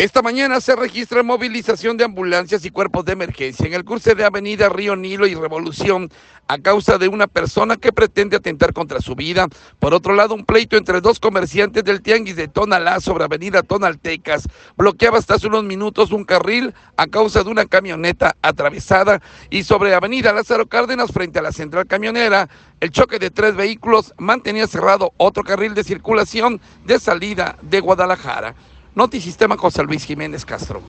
Esta mañana se registra movilización de ambulancias y cuerpos de emergencia en el cruce de Avenida Río Nilo y Revolución a causa de una persona que pretende atentar contra su vida. Por otro lado, un pleito entre dos comerciantes del Tianguis de Tonalá sobre Avenida Tonaltecas bloqueaba hasta hace unos minutos un carril a causa de una camioneta atravesada, y sobre Avenida Lázaro Cárdenas frente a la central camionera, el choque de tres vehículos mantenía cerrado otro carril de circulación de salida de Guadalajara. Notisistema, José Luis Jiménez Castro.